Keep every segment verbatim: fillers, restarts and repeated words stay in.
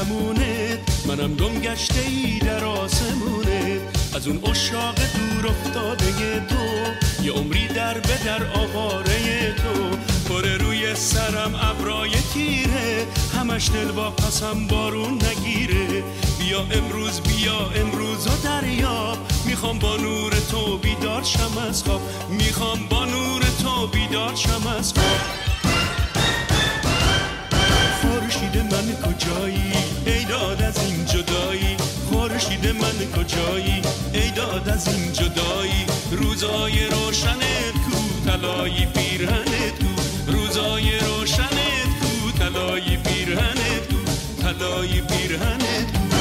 مهمونت، منم گم گشته ای در آسمونت. از اون عشاق دور افتاده تو، یه عمری در به در آواره تو. پره روی سرم ابرای تیره، همش دل با پسم بارون نگیره. بیا امروز بیا امروز و دریا، میخوام با نور تو بیدار شم از خواب. میخوام با نور تو بیدار شم از خواب. خورشید من کجایی ای داد از این جدایی؟ خورشید من کجایی ای داد از این جدایی؟ روزای روشنت کو طلای پیرهنت کو، روزای روشنت کو طلای پیرهنت کو، طلای پیرهنت کو.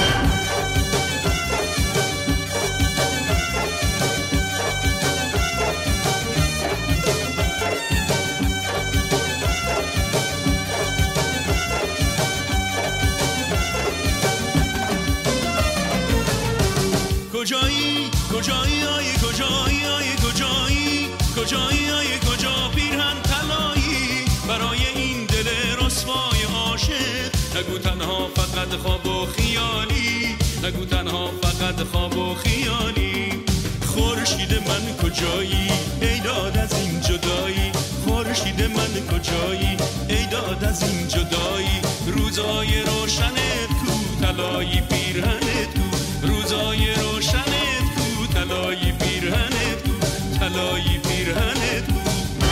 کجایی کجایی آی کجایی آی کجایی کجایی آی کجا پیرهن طلایی برای این دل رسوای عاشق؟ نگو تنها فقط خواب و خیالی، نگو تنها فقط خواب و خیالی. خورشید من کجایی ای داد از این جدایی؟ خورشید من کجایی ای داد از این جدایی؟ روزای روشنت کو طلای پیرهنت کو، روزای روشنت کو طلای پیرهنت کو، طلای پیرهنت کو.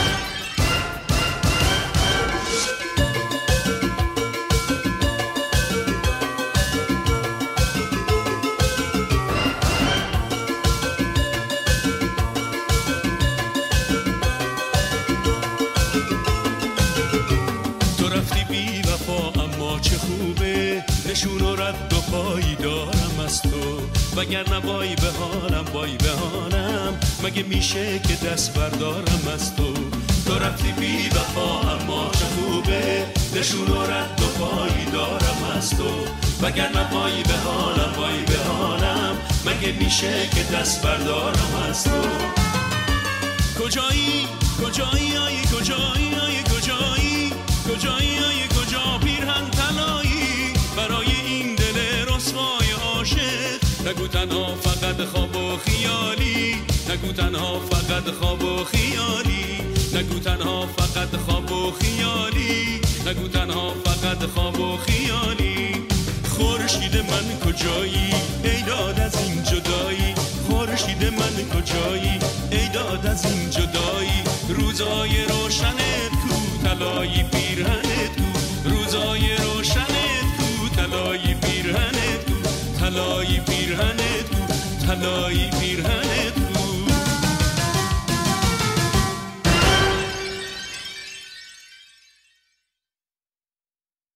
تو رفتی بی وفا اما چه خوبه، نشون و رد و پایی دارم از تو. وگرنه وای به حالم وای به حالم، مگه میشه که دست بردارم از تو؟ تو رفتی بی وفا اما چه خوبه، نشون و رد و پایی دارم از تو. وگرنه وای به حالم وای به حالم، مگه میشه که دست بردارم از تو؟ کجایی کجایی آی کجایی آی کجایی کجایی آی کجا پیرهن طلایی برای این دل رسوای عاشق؟ نگو تنها فقط خواب و خیالی، نگو تنها فقط خواب و خیالی، نگو تنها فقط خواب و خیالی، نگو تنها فقط خواب و خیالی. خورشید من کجایی ای داد از این جدایی؟ خورشید من کجایی ای داد از این جدایی؟ روزای روشنت کو طلای پیرهنت کو، روزای روشنت کو طلای پیرهنت کو، طلای پیرهنت کو، طلای پیرهنت